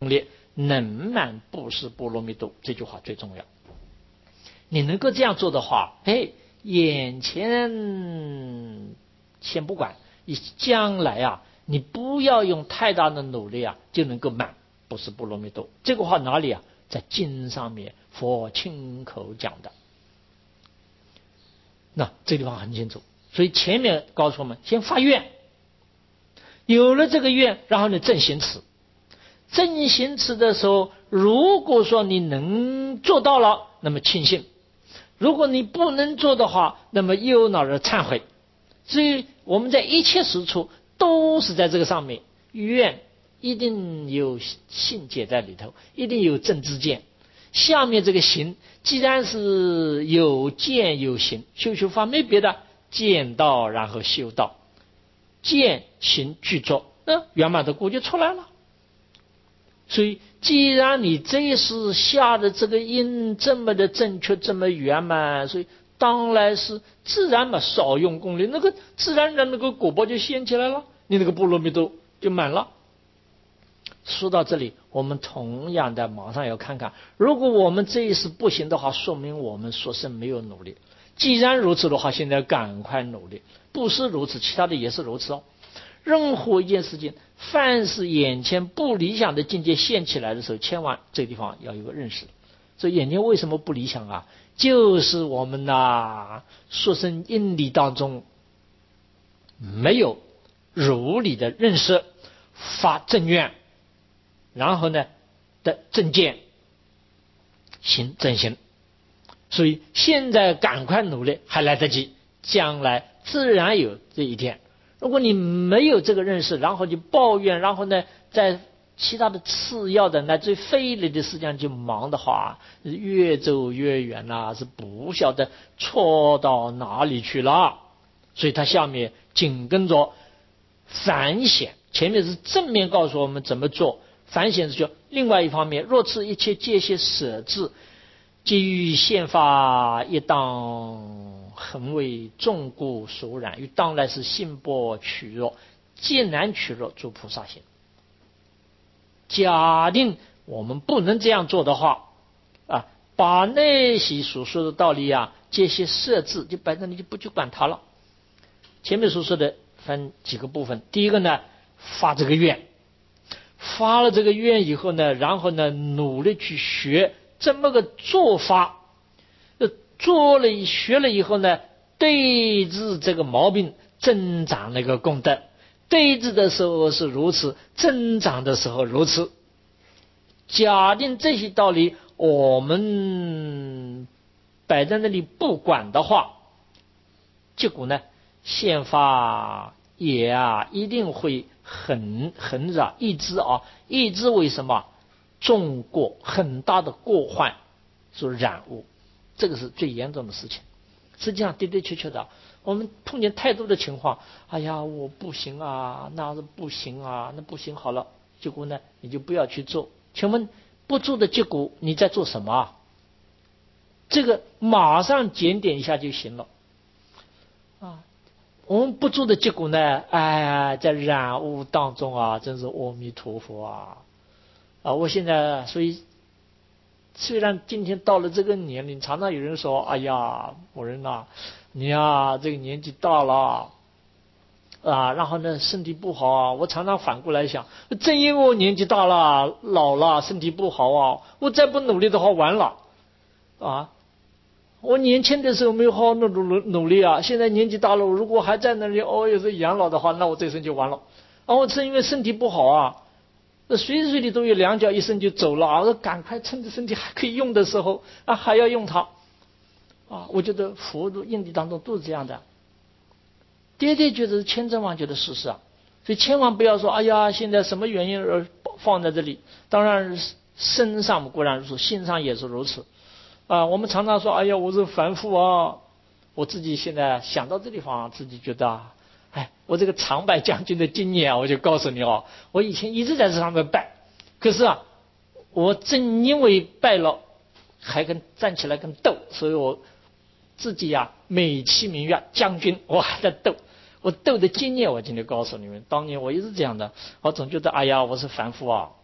力，能满布施波罗蜜多，这句话最重要。你能够这样做的话，眼前先不管，你将来啊，你不要用太大的努力啊，就能够满布施波罗蜜多。这个话哪里啊？在经上面佛亲口讲的。那这地方很清楚，所以前面告诉我们，先发愿，有了这个愿，然后呢正行持。正行持的时候，如果说你能做到了，那么庆幸；如果你不能做的话，那么忧恼而忏悔。所以我们在一切时处都是在这个上面，愿一定有信解在里头，一定有正知见。下面这个行，既然是有见有行，修法没别的，见道然后修道，见行俱作，那圆满的果就出来了。所以既然你这一世下的这个因这么的正确，这么圆满，所以当然是自然嘛，少用功力，那个自然那个果报就现起来了，你那个波罗蜜多就满了。说到这里，我们同样的马上要看看，如果我们这一世不行的话，说明我们所生没有努力。既然如此的话，现在赶快努力。不是如此，其他的也是如此哦。任何一件事情，凡是眼前不理想的境界现起来的时候，千万这个地方要有个认识。所以眼前为什么不理想啊？就是我们所生因理当中没有如理的认识，发正愿，然后呢的正见，行正行。所以现在赶快努力还来得及，将来自然有这一天。如果你没有这个认识，然后你抱怨，然后呢在其他的次要的乃至非礼的事情就忙的话，越走越远是不晓得错到哪里去了。所以他下面紧跟着反省，前面是正面告诉我们怎么做，反省是说另外一方面，若此一切界限舍置，基于宪法一当恒为众故所染，于当来是信薄取弱，艰难取弱，诸菩萨行。假定我们不能这样做的话把那些所说的道理这些设置就摆在那里，就不去管它了。前面所说的分几个部分，第一个呢，发这个愿，发了这个愿以后呢，然后呢努力去学这么个做法，做了学了以后呢，对治这个毛病，增长那个功德。对治的时候是如此，增长的时候如此。假定这些道理我们摆在那里不管的话，结果呢，宪法也一定会很一直为什么重过很大的过患所染污，这个是最严重的事情。实际上的的确确的，我们碰见太多的情况，我不行那是不行那不行好了，结果呢你就不要去做。请问不做的结果你在做什么这个马上检点一下就行了我们不做的结果呢，在染污当中真是阿弥陀佛我现在所以虽然今天到了这个年龄，常常有人说某人你这个年纪大了然后呢身体不好我常常反过来想，正因为我年纪大了老了身体不好我再不努力的话完了我年轻的时候没有好好努力现在年纪大了，如果还在那里也是养老的话，那我这生就完了我是因为身体不好那随时随地都有两脚一伸就走了赶快趁着身体还可以用的时候还要用它我觉得佛的因地当中都是这样的，的确觉得千真万确的事实所以千万不要说现在什么原因而放在这里。当然身上固然如此，心上也是如此我们常常说我是凡夫我自己现在想到这地方自己觉得我这个长白将军的经验我就告诉你我以前一直在这上面拜，可是我正因为拜了还站起来跟斗，所以我自己美其名曰将军，我还在斗。我斗的经验我今天告诉你们，当年我一直这样的，我总觉得我是凡夫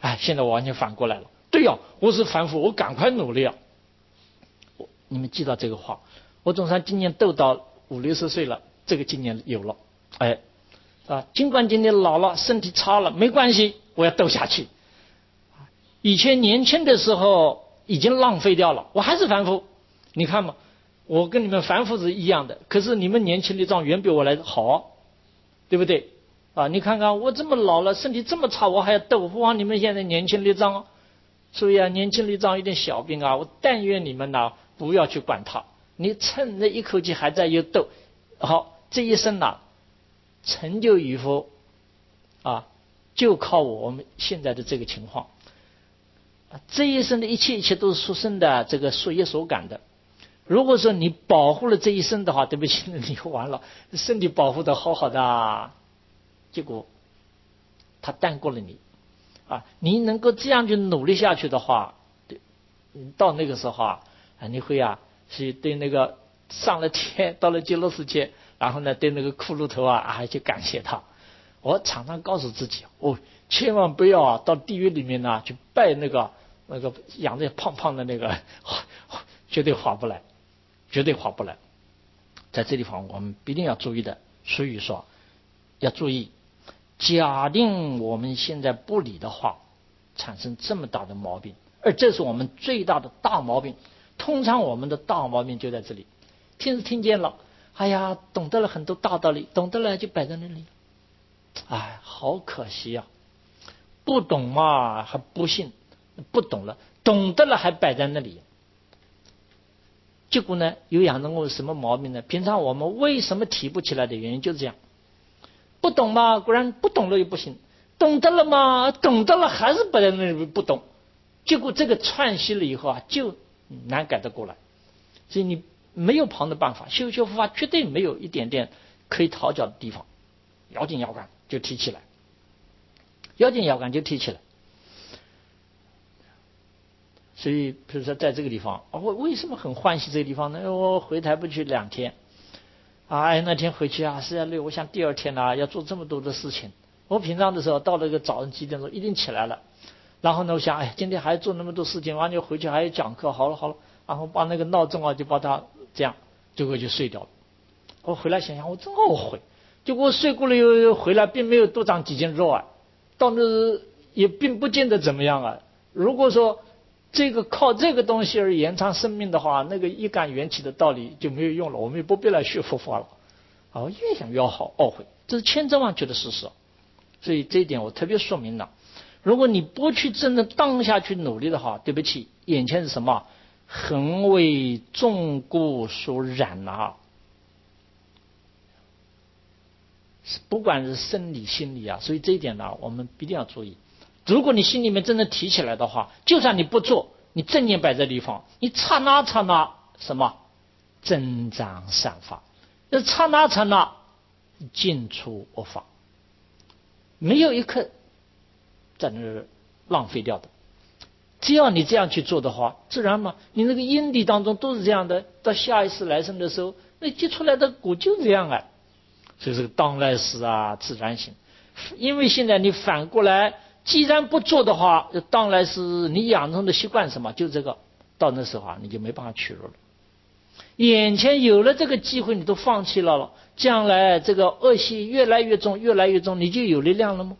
现在我完全反过来了。对呀，我是凡夫，我赶快努力啊！你们记到这个话，我总算今年斗到50-60岁了，这个今年有了。尽管今年老了，身体差了，没关系，我要斗下去。以前年轻的时候已经浪费掉了，我还是凡夫。你看嘛，我跟你们凡夫是一样的，可是你们年轻力壮远比我来好，对不对？你看看我这么老了，身体这么差，我还要斗，不枉你们现在年轻力壮。所以年轻力壮一点小病我但愿你们不要去管它，你趁着一口气还在有斗，好，这一生成就与否就靠我们现在的这个情况。这一生的一切都是出生的这个所业所感的。如果说你保护了这一生的话，对不起，你完了，身体保护的好好的结果他淡过了你你能够这样去努力下去的话，到那个时候你会是对那个上了天到了极乐世界，然后呢对那个骷髅头去感谢他。我常常告诉自己千万不要到地狱里面去拜那个养着胖胖的那个，绝对划不来，绝对划不来。在这地方我们必定要注意的。所以说要注意，假定我们现在不理的话，产生这么大的毛病，而这是我们最大的大毛病。通常我们的大毛病就在这里，听见了，懂得了很多大道理，懂得了就摆在那里，好可惜不懂嘛还不信，不懂了，懂得了还摆在那里。结果呢，有养成过什么毛病呢？平常我们为什么提不起来的原因就是这样，不懂嘛，果然不懂了又不行，懂得了嘛，懂得了还是摆在那里不懂，结果这个串习了以后就难改得过来。所以你没有旁的办法，修佛法绝对没有一点点可以讨教的地方，咬紧咬杆就提起来，咬紧咬杆就提起来。所以比如说在这个地方我为什么很欢喜这个地方呢？我回台北去2天那天回去实在累，我想第二天要做这么多的事情。我平常的时候到了个早上几点钟一定起来了，然后呢我想今天还要做那么多事情，完了回去还要讲课，好了，然后把那个闹钟就把它这样，结果就睡掉了。我回来想想我真后悔，结果睡过了又回来，并没有多长几斤肉到那也并不见得怎么样如果说靠这个东西而延长生命的话，那个一感缘起的道理就没有用了，我们也不必来学佛法了。越想越好懊悔，这是千真万确的事实。所以这一点我特别说明了，如果你不去真正当下去努力的话，对不起，眼前是什么？恒为众故所染不管是生理心理所以这一点我们必定要注意。如果你心里面真的提起来的话，就算你不做，你正念摆在地方，你刹那什么增长善法，刹那尽出恶法，没有一刻在那儿浪费掉的。只要你这样去做的话，自然嘛，你那个因地当中都是这样的，到下一世来生的时候，那结出来的果就这样所以这个当来世自然行。因为现在你反过来，既然不做的话，当来世你养成的习惯什么，就这个，到那时候你就没办法取入了。眼前有了这个机会，你都放弃了，将来这个恶习越来越重，越来越重，你就有力量了吗？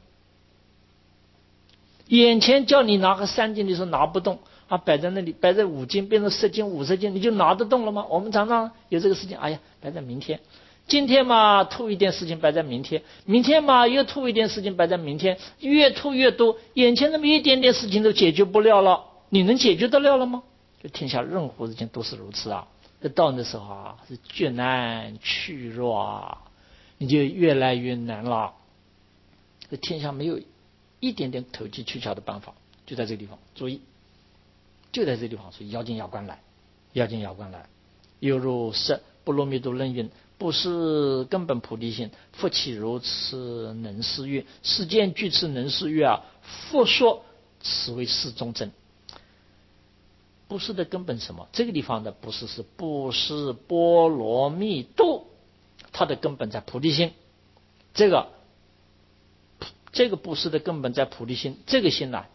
眼前叫你拿个3斤，你说拿不动摆在那里，摆在5斤变成10斤、50斤，你就拿得动了吗？我们常常有这个事情，摆在明天，今天嘛吐一点事情摆在明天，明天嘛又吐一点事情摆在明天，越吐越多，眼前那么一点点事情都解决不了了，你能解决得了了吗？就天下任何事情都是如此到那时候是绝难去弱你就越来越难了。这天下没有一点点投机取巧的办法，就在这个地方注意，就在这个地方，所以咬紧咬关来，咬紧咬关来。犹如是波罗蜜多论云，不是根本菩提心，复岂如此能思悦？世间具此能思悦复说此为世中真。布施的根本什么？这个地方的布施是布施波罗蜜多，它的根本在菩提心。这个布施的根本在菩提心，这个心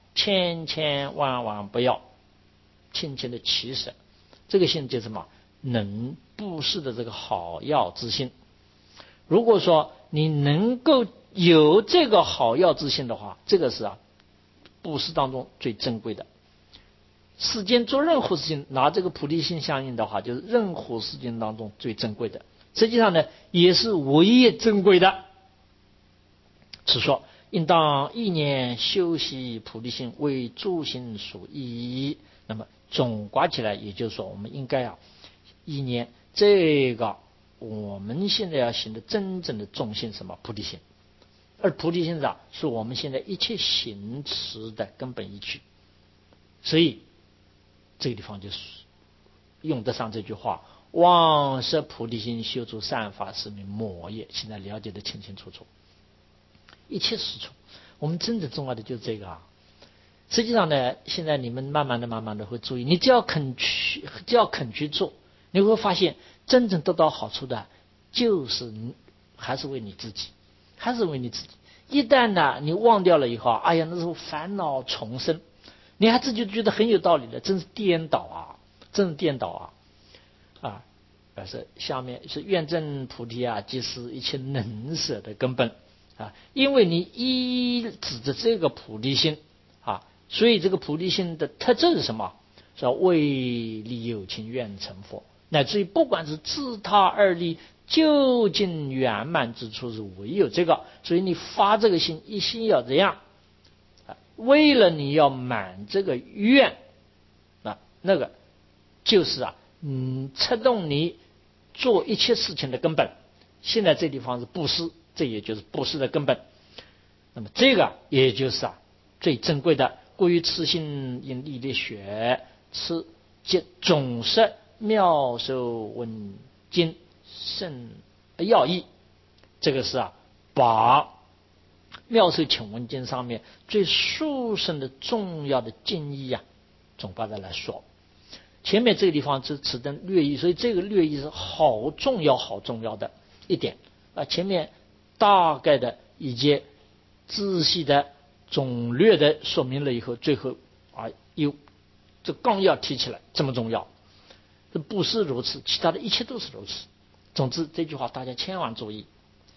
千千万万不要轻轻的起舍。这个心就是什么？能布施的这个好药之心。如果说你能够有这个好药之心的话，这个是布施当中最珍贵的。世间做任何事情，拿这个菩提心相应的话，就是任何事情当中最珍贵的。实际上呢，也是唯一珍贵的。是说，应当意念修习菩提心，为诸行所依。那么总括起来，也就是说，我们应该意念这个我们现在要行的真正的重心，什么？菩提心。而菩提心是我们现在一切行持的根本依据。所以这个地方就是用得上这句话：忘失菩提心，修诸善法，是名魔业。现在了解得清清楚楚，一切是处。我们真正重要的就是这个实际上呢，现在你们慢慢的会注意，你只要肯去做，你会发现真正得到好处的，就是还是为你自己，还是为你自己。一旦呢你忘掉了以后，哎呀，那时候烦恼重生，你还自己觉得很有道理的，真是颠倒真是颠倒是下面是愿证菩提即是一切能舍的根本因为你依指着这个菩提心所以这个菩提心的特质是什么？是为利有情愿成佛，乃至于不管是自他二利究竟圆满之处，是唯有这个。所以你发这个心，一心要这样为了你要满这个愿那个就是策动你做一切事情的根本。现在这地方是布施，这也就是布施的根本。那么这个也就是最珍贵的。故于此心应力力学，此即总摄妙受文经甚要义。这个是把妙受请文经上面最殊胜的重要的经义总把它来说。前面这个地方是此等略义，所以这个略义是好重要的一点前面大概的以及仔细的总略的说明了以后，最后有这纲要提起来，这么重要。这不是如此，其他的一切都是如此。总之这句话大家千万注意，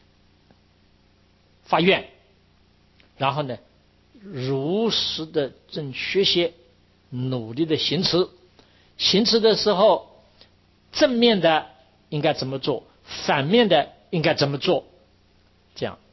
发愿，然后呢如实的正学习，努力的行持。行持的时候，正面的应该怎么做，反面的应该怎么做，这样。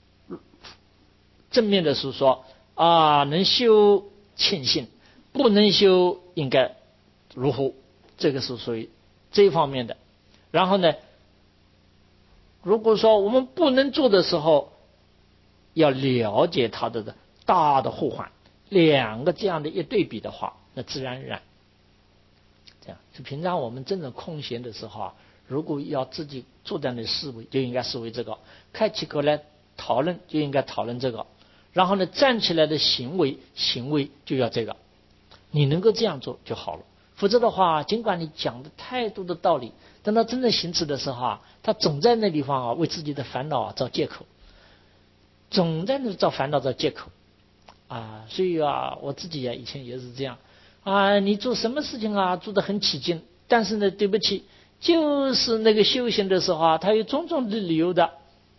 正面的是说能修庆幸，不能修应该如何，这个是属于这一方面的。然后呢，如果说我们不能做的时候，要了解它的大的后患，两个这样的一对比的话，那自然而然这样。就平常我们真正空闲的时候如果要自己做这样的思维，就应该思维这个；开起口来讨论，就应该讨论这个。然后呢，站起来的行为就要这个，你能够这样做就好了。否则的话，尽管你讲的太多的道理，等到真正行持的时候他总在那地方为自己的烦恼找借口，总在那找烦恼找借口所以我自己以前也是这样你做什么事情做得很起劲，但是呢，对不起，就是那个修行的时候他有种种的理由的，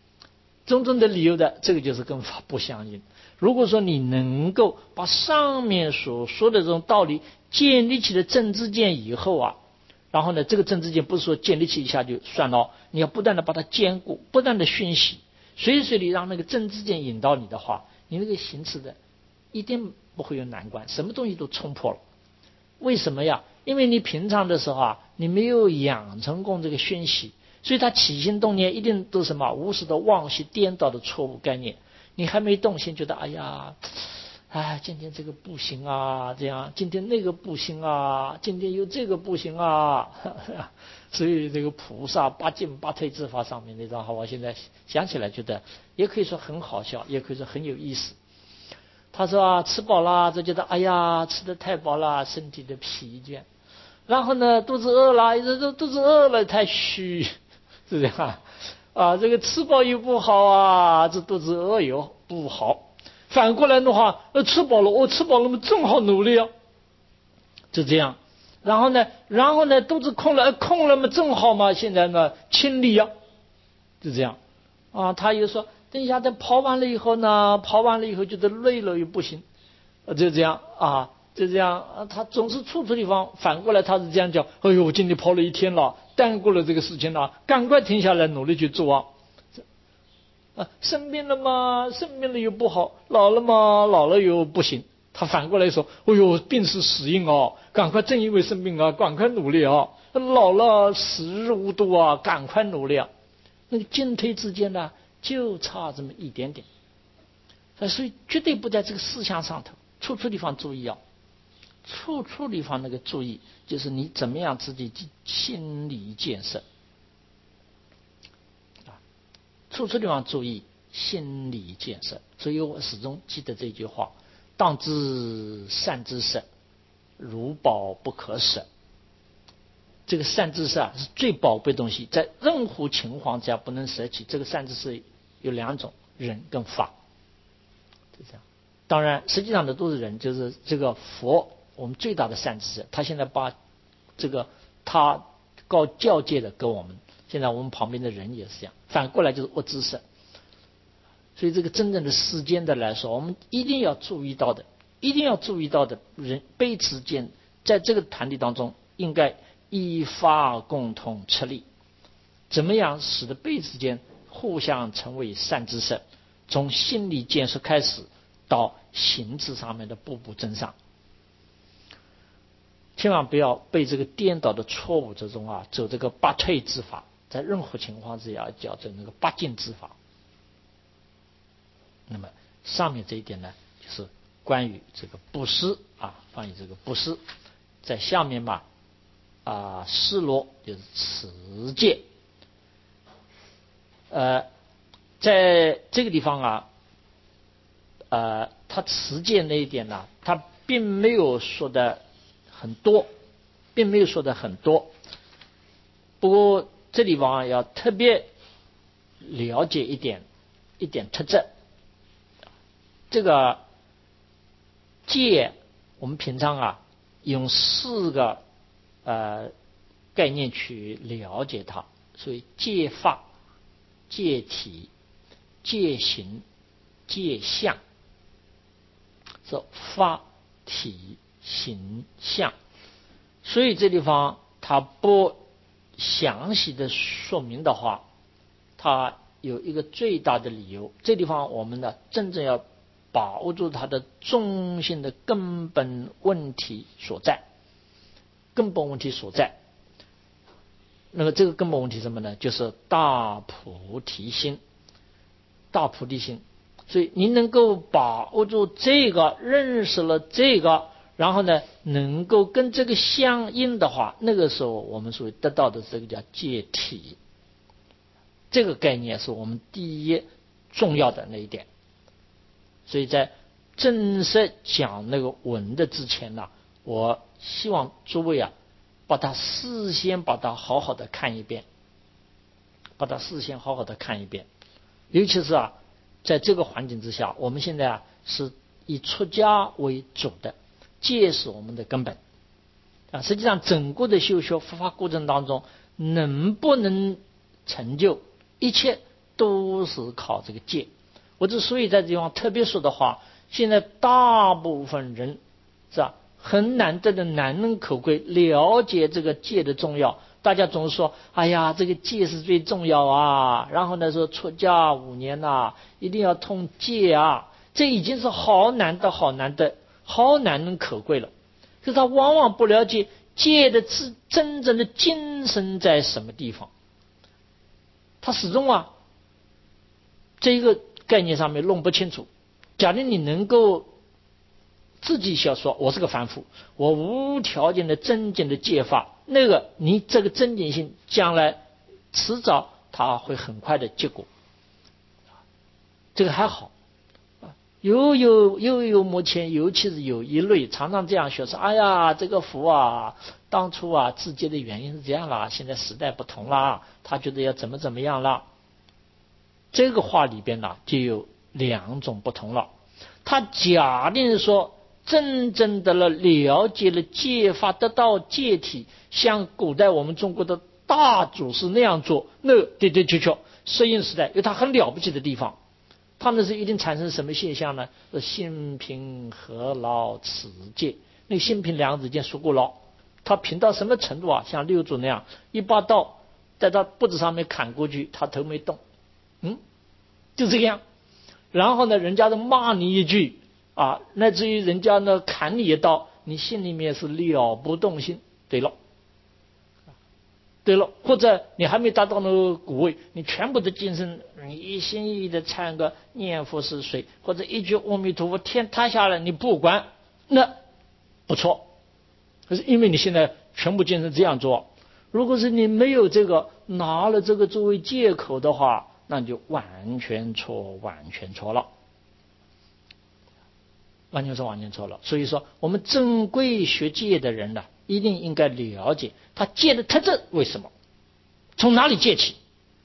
这个就是跟法不相应。如果说你能够把上面所说的这种道理建立起了正知见以后然后呢，这个正知见不是说建立起一下就算了，你要不断的把它坚固，不断的熏习，随时让那个正知见引导你的话，你那个行持的一定不会有难关，什么东西都冲破了。为什么呀？因为你平常的时候你没有养成功这个熏习，所以他起心动念一定都是什么无始的妄习颠倒的错误概念。你还没动心，觉得今天这个不行这样，今天那个不行今天有这个不行所以这个菩萨八进八退之法上面那张我现在想起来觉得也可以说很好笑，也可以说很有意思。他说吃饱了就觉得吃得太饱了，身体的疲倦。然后呢，肚子饿了太虚，是这样这个吃饱又不好这肚子饿又不好。 反过来的话，吃饱了，我吃饱了嘛，正好努力啊，就这样。然后呢，肚子空了嘛，正好嘛，现在呢清理啊，就这样啊。他又说，等一下等跑完了以后觉得累了又不行，就这样啊，就这样啊。他总是处地方，反过来他是这样讲，哎呦，我今天跑了一天了，耽误了这个事情了，赶快停下来努力去做啊。生病了嘛，生病了又不好；老了嘛，老了又不行。他反过来说：“哎呦，病是死因哦，赶快正因为生病啊，赶快努力啊！老了时日无多啊，赶快努力啊！”那个进退之间呢，就差这么一点点。所以绝对不在这个思想上头，处地方注意啊，处地方那个注意，就是你怎么样自己心理建设。处地方注意心理建设，所以我始终记得这句话：当知善知识，如宝不可舍。这个善知识是最宝贵的东西，在任何情况下不能舍弃。这个善知识有两种，人跟法，就这样。当然，实际上的都是人，就是这个佛，我们最大的善知识，他现在把这个他告教诫的给我们。现在我们旁边的人也是这样，反过来就是恶知识。所以这个真正的世间的来说，我们一定要注意到的人辈之间，在这个团体当中，应该依法共同吃力。怎么样使得辈之间互相成为善知识？从心理建设开始，到形式上面的步步增上。千万不要被这个颠倒的错误之中啊，走这个八退之法。在任何情况之下叫做那个八进之法。那么上面这一点呢，就是关于这个布施啊，关于这个布施。在下面吧，施罗就是持戒。在这个地方啊，他持戒那一点呢，他并没有说的很多，不过这地方要特别了解一点特质。这个戒，我们平常啊用4个概念去了解它，所以戒法、戒体、戒行、戒相，是法体行相。所以这地方它不详细的说明的话，它有一个最大的理由。这地方我们呢，真正要把握住它的中心的根本问题所在。那么这个根本问题是什么呢？就是大菩提心。所以你能够把握住这个，认识了这个，然后呢，能够跟这个相应的话，那个时候我们所得到的这个叫戒体。这个概念是我们第一重要的那一点。所以在正式讲那个文的之前呢，我希望诸位啊，事先把它好好的看一遍，尤其是啊，在这个环境之下，我们现在啊是以出家为主的，戒是我们的根本啊。实际上，整个的修学佛法过程当中，能不能成就，一切都是靠这个戒。我之所以在这地方特别说的话，现在大部分人是吧，很难得的难能可贵了解这个戒的重要。大家总是说，哎呀，这个戒是最重要啊，然后呢说出家5年呐，一定要通戒啊，这已经是好难能可贵了。可是他往往不了解戒的真正的精神在什么地方，他始终啊这一个概念上面弄不清楚。假如你能够自己想说，我是个凡夫，我无条件的增减的戒法，那个你这个增减性将来迟早它会很快的结果，这个还好。有目前尤其是有一类常常这样说，哎呀，这个佛啊，当初啊自戒的原因是这样啦，现在时代不同啦，他觉得要怎么样了。这个话里边呢就有2种不同了。 他假定说真正的了解了戒法，得到戒体，像古代我们中国的大祖师那样做，那的的确确适应时代有他很了不起的地方。他们是一定产生什么现象呢？是心平何劳持戒。那个心平两个字已经说过了，他平到什么程度啊？像六祖那样，一把刀在他脖子上面砍过去，他头没动，就这个样。然后呢，人家都骂你一句啊，乃至于人家呢砍你一刀，你心里面是了不动心。对了，或者你还没达到那个谷位，你全部的精神，你一心一意的唱个念佛是谁，或者一句阿弥陀佛，天塌下来你不管，那不错。可是因为你现在全部精神这样做，如果是你没有这个，拿了这个作为借口的话，那你就完全错了。完全错了。所以说，我们正规学戒的人呢，一定应该了解他戒的特征，为什么，从哪里戒起，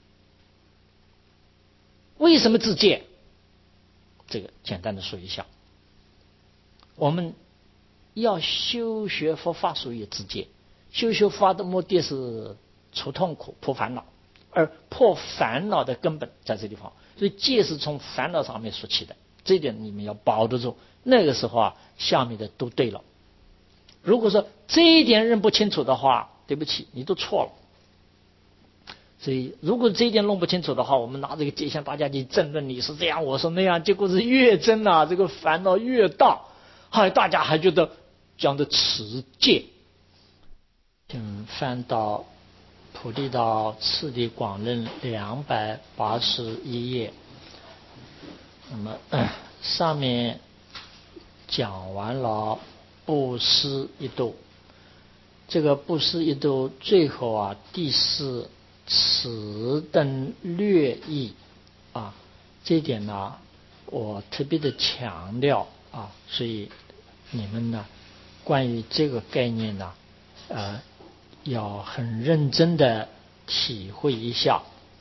为什么自戒，这个简单的说一下。我们要修学佛法属于自戒，修学法的目的是除痛苦、破烦恼，而破烦恼的根本在这地方，所以戒是从烦恼上面说起的，这一点你们要保得住。那个时候啊，下面的都对了。如果说这一点认不清楚的话，对不起，你都错了。所以如果这一点弄不清楚的话，我们拿这个戒向大家去争论，你是这样我是那样，结果是越争啊，这个烦恼越大，大家还觉得讲的持戒。请翻到普地道次第广论281页，那么上面讲完了布施一度，这个布施一度最后啊，第四此等略义啊，这一点呢，我特别的强调啊，所以你们呢，关于这个概念呢，要很认真的体会一下。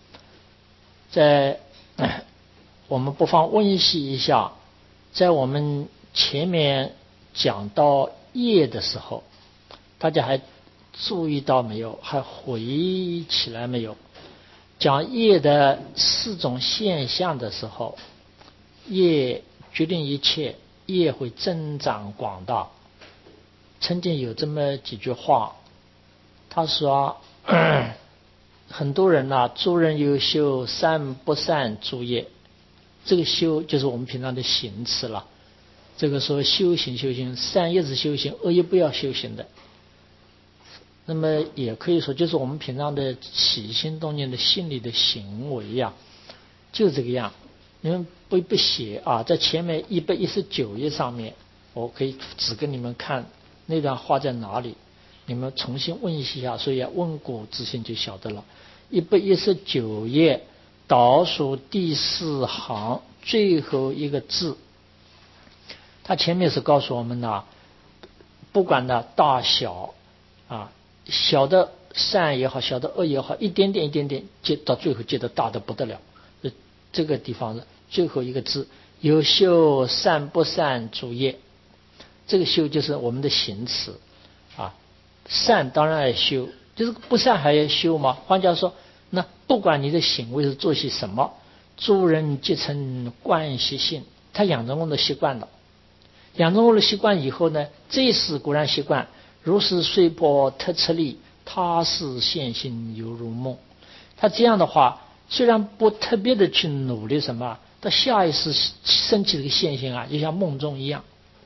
我们不妨温习一下，在我们前面讲到业的时候，大家还注意到没有？还回忆起来没有？讲业的4种现象的时候，业决定一切，业会增长广大。曾经有这么几句话，他说很多人呐，诸人有修，善不善诸业。这个修就是我们平常的行持了。这个说修行，善业是修行，恶业不要修行的。那么也可以说，就是我们平常的起心动念的心理的行为呀，就这个样。你们不写啊，在前面119页上面，我可以指给你们看那段话在哪里，你们重新问一下，所以要问古知新就晓得了。119页倒数第4行最后一个字，它前面是告诉我们呢，不管呢大小啊，小的善也好，小的恶也好，一点点接到最后接得大的不得了。这个地方最后一个字，有修善不善诸业。这个修就是我们的行持啊，善当然要修，就是不善还要修吗？换句话说，那不管你的行为是做些什么，诸人皆成惯习性，他养成我们的习惯了。养成我的习惯以后呢，这时固然习惯，如是虽破特测力，他是现行犹如梦。他这样的话，虽然不特别的去努力什么，他下意识升起这个现象啊，就像梦中一样。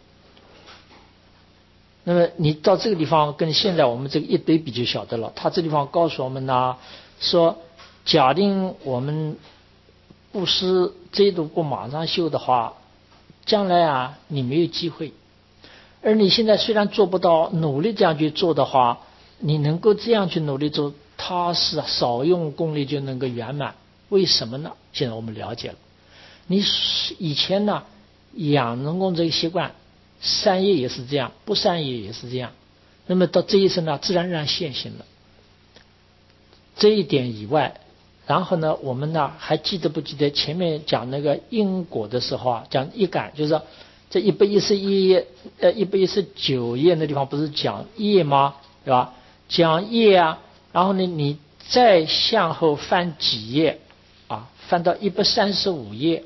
那么你到这个地方跟现在我们这个一对比就晓得了。他这地方告诉我们呢，说假定我们布施这一度不马上修的话，将来啊你没有机会。而你现在虽然做不到努力这样去做的话，你能够这样去努力做，它是少用功力就能够圆满。为什么呢？现在我们了解了。你以前呢养成功这个习惯，善业也是这样，不善业也是这样，那么到这一生呢，自然而然现行了。这一点以外然后呢，我们呢还记得不记得前面讲那个因果的时候啊，讲一感，就是说这111页119页那地方不是讲业吗？对吧？讲业啊，然后呢，你再向后翻几页啊，翻到135页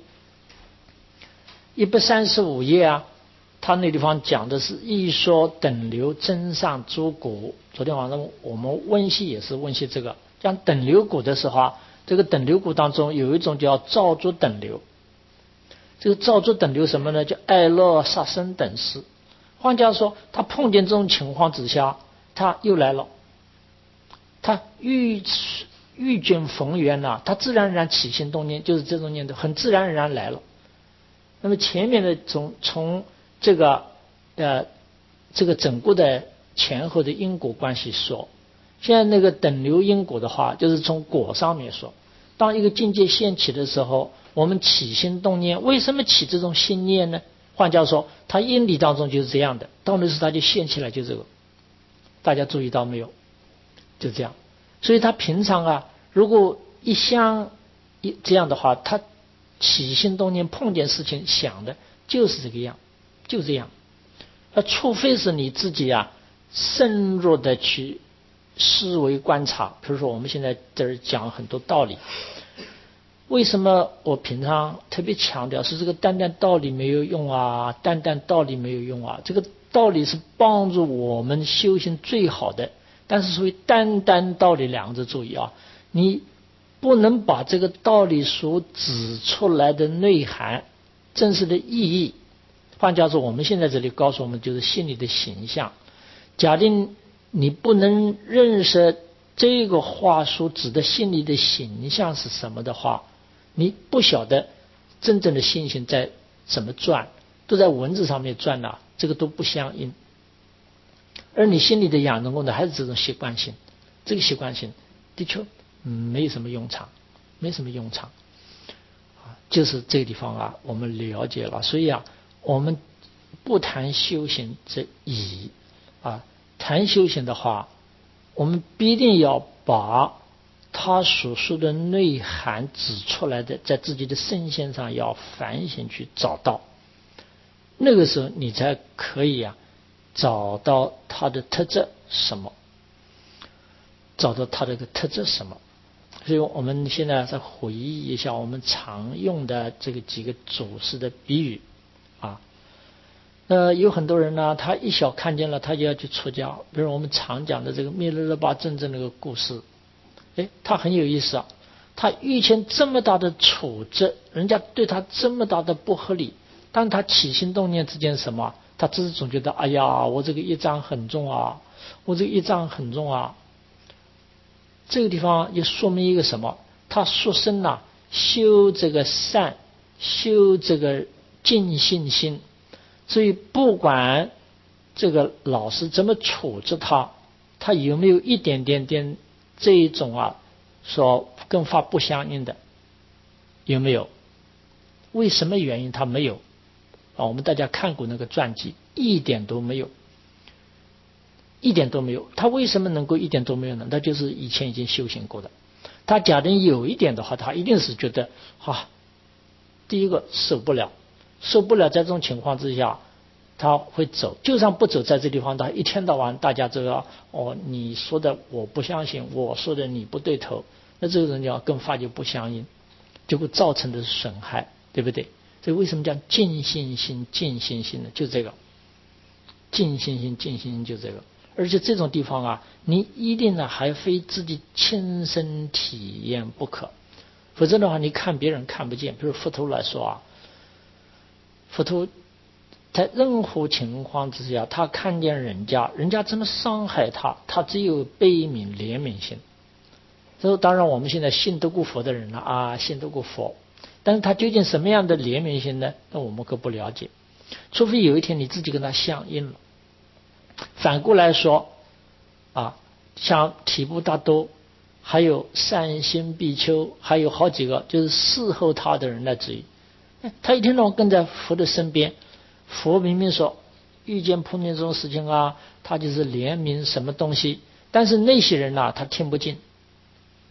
，135页啊，他那地方讲的是一说等流真上诸果。昨天晚上我们温习也是温习这个，讲等流果的时候啊，这个等流果当中有一种叫造作等流。这个造作等流什么呢？叫爱乐杀生等事。换句话说，他碰见这种情况之下，他又来了，他遇见逢缘了，他自然而然起心动念，就是这种念头很自然而然来了。那么前面的从这个整个的前后的因果关系说，现在那个等流因果的话，就是从果上面说。当一个境界现起的时候，我们起心动念，为什么起这种心念呢？换句话说，它因理当中就是这样的，到那时它就现起来，就这个。大家注意到没有？就这样。所以他平常啊，如果这样的话，他起心动念碰见事情想的就是这个样，就这样。除非是你自己啊深入的去思维观察，比如说我们现在这儿讲很多道理，为什么我平常特别强调是这个单单道理没有用啊，单单道理没有用啊？这个道理是帮助我们修行最好的，但是属于单单道理两个字，注意啊，你不能把这个道理所指出来的内涵、真实的意义，换句话说，我们现在这里告诉我们就是心理的形象。假定你不能认识这个话所指的心理的形象是什么的话，你不晓得真正的心性在怎么转，都在文字上面转了，这个都不相应。而你心里的养成功的还是这种习惯性，这个习惯性的确没什么用场，没什么用场。就是这个地方啊，我们了解了。所以啊，我们不谈修行之意啊，谈修行的话，我们必定要把他所说的内涵指出来的，在自己的身心上要反省去找到，那个时候你才可以啊找到他的特质什么，找到他的个特质什么。所以我们现在再回忆一下我们常用的这个几个祖师的比喻啊。有很多人呢，他一小看见了，他就要去出家。比如我们常讲的这个密勒日巴真正那个故事，他很有意思啊。他遇见这么大的处置，人家对他这么大的不合理，但他起心动念之间什么？他只是总觉得，哎呀，我这个业障很重啊，我这个业障很重啊。这个地方也说明一个什么？他出生呐，修这个善，修这个尽信心。所以不管这个老师怎么处置他，他有没有一点点这一种啊，说跟法不相应的，有没有？为什么原因他没有？我们大家看过那个传记，一点都没有。一点都没有。他为什么能够一点都没有呢？他就是以前已经修行过的。他假定有一点的话，他一定是觉得第一个受不了，在这种情况之下他会走，就算不走，在这地方他一天到晚大家这个你说的我不相信，我说的你不对头，那这个人叫跟法就不相应，就会造成的损害，对不对？所以为什么叫尽信心呢？就这个尽信心就这个。而且这种地方啊，你一定呢还非自己亲身体验不可，否则的话你看别人看不见。比如佛陀来说啊，佛陀在任何情况之下，他看见人家这么伤害他，他只有悲悯怜悯心。这当然我们现在信得过佛的人了信得过佛，但是他究竟什么样的怜悯心呢？那我们可不了解，除非有一天你自己跟他相应了。反过来说像提布达多，还有善心比丘，还有好几个就是侍候他的人来质疑，他一天到晚跟在佛的身边，佛明明说遇见碰见这种事情他就是怜悯什么东西，但是那些人他听不进，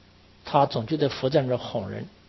他总觉得佛在那儿哄人，